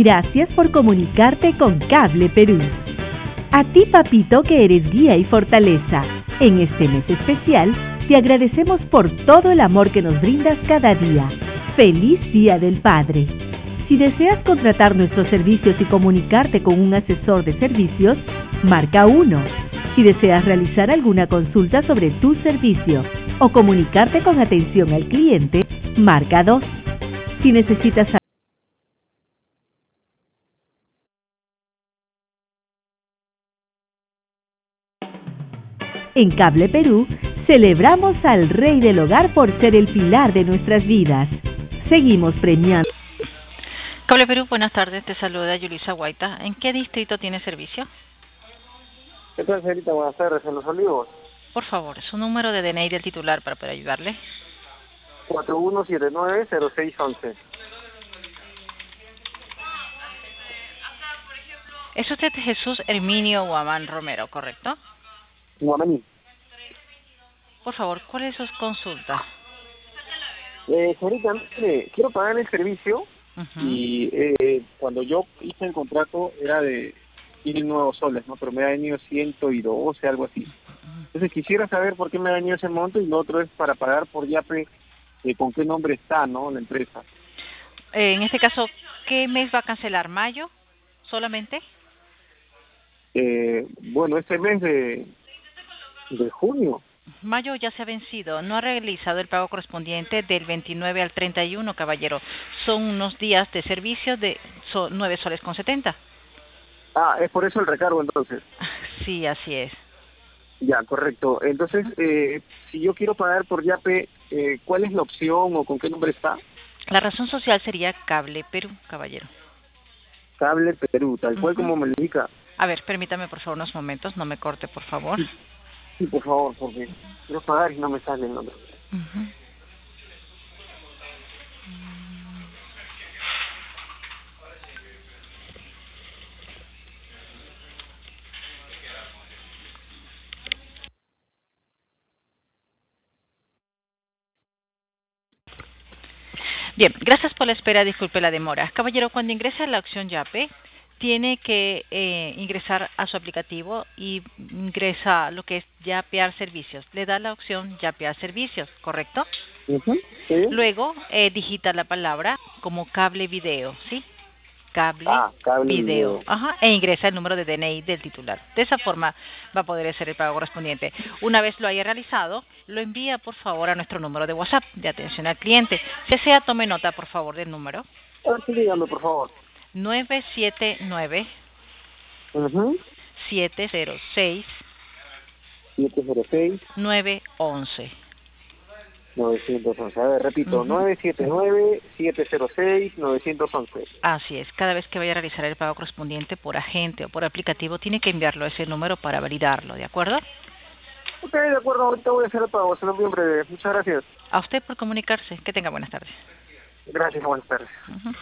Gracias por comunicarte con Cable Perú. A ti, papito, que eres guía y fortaleza. En este mes especial, te agradecemos por todo el amor que nos brindas cada día. ¡Feliz Día del Padre! Si deseas contratar nuestros servicios y comunicarte con un asesor de servicios, marca 1. Si deseas realizar alguna consulta sobre tu servicio o comunicarte con atención al cliente, marca 2. Si necesitas En Cable Perú, celebramos al Rey del Hogar por ser el pilar de nuestras vidas. Seguimos premiando. Cable Perú, buenas tardes, te saluda Yulisa Guaita. ¿En qué distrito tiene servicio? ¿Qué tal, señorita? Buenas tardes, en Los Olivos. Por favor, su número de DNI del titular para poder ayudarle. 4179-0611. ¿Es usted Jesús Herminio Guamán Romero, correcto? Guamaní. Por favor, ¿cuál es su consulta? Señorita, mire, quiero pagar el servicio y cuando yo hice el contrato era de 1.000 nuevos soles, ¿no? Pero me ha venido 112, algo así. Entonces quisiera saber por qué me ha venido ese monto y lo otro es para pagar por Yape, con qué nombre está, ¿no? La empresa. En este caso, ¿qué mes va a cancelar? ¿Mayo solamente? Bueno, este mes de junio. Mayo ya se ha vencido, no ha realizado el pago correspondiente del 29 al 31, caballero. Son unos días de servicio de 9 soles con 70. Ah, es por eso el recargo entonces. Sí, así es. Ya, correcto. Entonces, si yo quiero pagar por Yape, ¿cuál es la opción o con qué nombre está? La razón social sería Cable Perú, caballero. Cable Perú, tal cual como me lo indica. A ver, permítame por favor unos momentos, no me corte, por favor. Sí, por favor, porque quiero pagar y no me sale el nombre. Bien, gracias por la espera, disculpe la demora. Caballero, cuando ingrese a la opción Yape, tiene que ingresar a su aplicativo y ingresa lo que es Yapear Servicios. Le da la opción Yapear Servicios, ¿correcto? ¿Sí? Luego digita la palabra como cable video, ¿sí? Cable video. Ajá, e ingresa el número de DNI del titular. De esa forma va a poder hacer el pago correspondiente. Una vez lo haya realizado, lo envía por favor a nuestro número de WhatsApp de atención al cliente. Si desea, tome nota por favor del número. A ver, sí, dígame, por favor. 979 706 706 911. 911. A ver, repito, 979-706-911. Así es. Cada vez que vaya a realizar el pago correspondiente por agente o por aplicativo, tiene que enviarlo a ese número para validarlo, ¿de acuerdo? Ok, de acuerdo. Ahorita voy a hacer el pago. Se lo envío en breve. Muchas gracias. A usted por comunicarse. Que tenga buenas tardes. Gracias, buenas tardes.